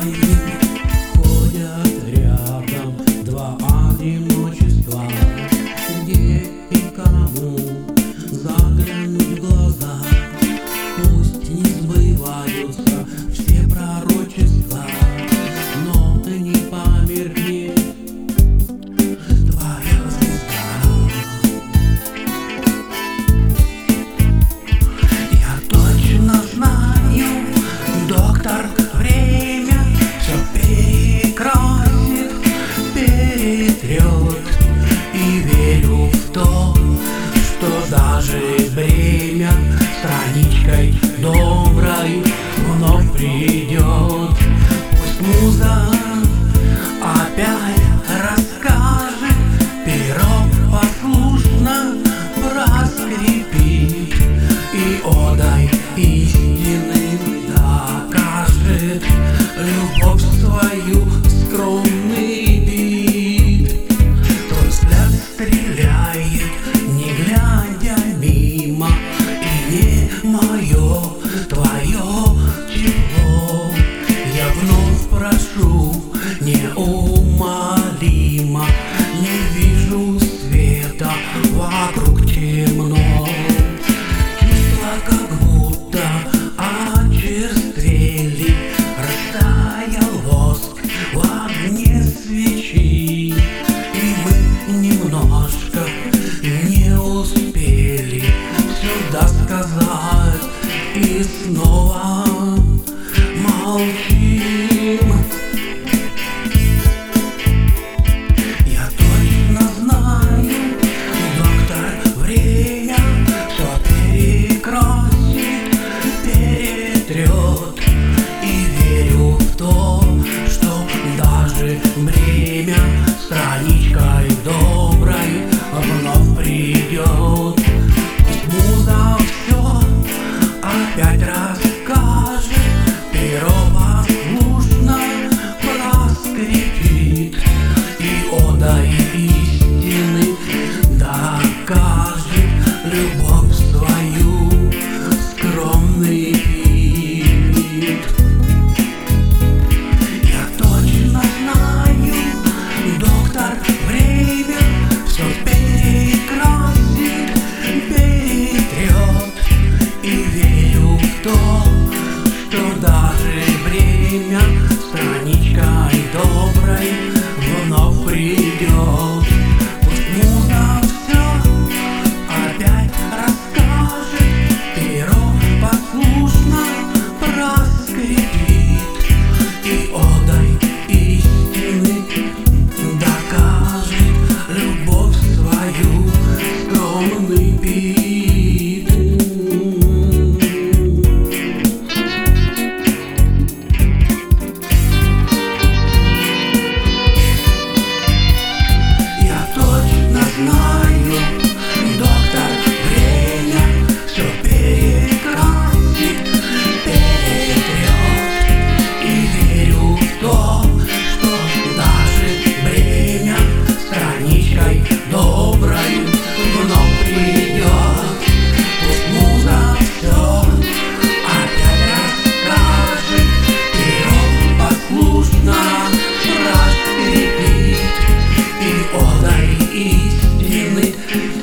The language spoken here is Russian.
моим ходят рядом два одиночества, где и кому заглянуть в глаза. Пусть не сбываются все пророчества, но не померкнет твоя звезда. Я точно знаю, доктор, время все перекрасит, перетрет, и верю в то, что даже время страничкой доброй вновь придет. Пусть муза опять расскажет, перо послушно проскрипит, и одай истины докажет любовь свою скромный бит. Твой взгляд стреляет, не глядя мимо, и не мое, твое тепло. Я вновь прошу неумолимо, не вижу света, вокруг темно. Чувства как будто очерствели, растаял воск в огне свечи, и мы немножко не успели все досказать, и снова молчим. Я точно знаю, доктор, время все перекрасит, перетрет, и верю в то, что даже время страничкой доброй вновь придет. Пусть муза все опять расскажет, перо послушно проскрипит, и одай истины докажет любовь свою скромный вид. Я точно знаю, доктор, время все перекрасит, перетрет, и верю в то, что даже время страничкой доброй вновь придет. Пусть муза все опять расскажет, перо послушно проскрипит, и одай истины докажет любовь свою скромный бит. Я точно знаю, доктор, время все перекрасит, перетрет, и верю в то, что даже время страничкой доброй вновь придет. Пусть муза все опять расскажет, перо послушно проскрипит, и одай истины